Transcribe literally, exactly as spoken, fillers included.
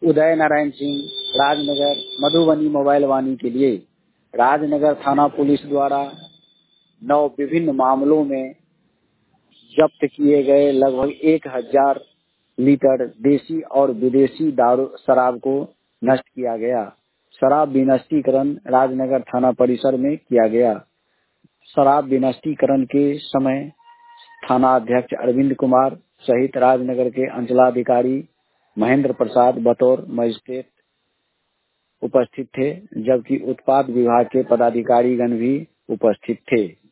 उदय Narayan Singh, Rajnagar Madhubani mobile Vaani के लिए राजनगर थाना पुलिस द्वारा नौ विभिन्न मामलों में जब्त किए गए लगभग एक हजार लीटर देसी और विदेशी दारू शराब को नष्ट किया गया। शराब विनष्टीकरण राजनगर थाना परिसर में किया गया। शराब विनष्टीकरण के समय थाना अध्यक्ष अरविंद कुमार सहित राजनगर के अंचलाधिकारी महेंद्र प्रसाद बतौर मजिस्ट्रेट उपस्थित थे, जबकि उत्पाद विभाग के पदाधिकारीगण भी उपस्थित थे।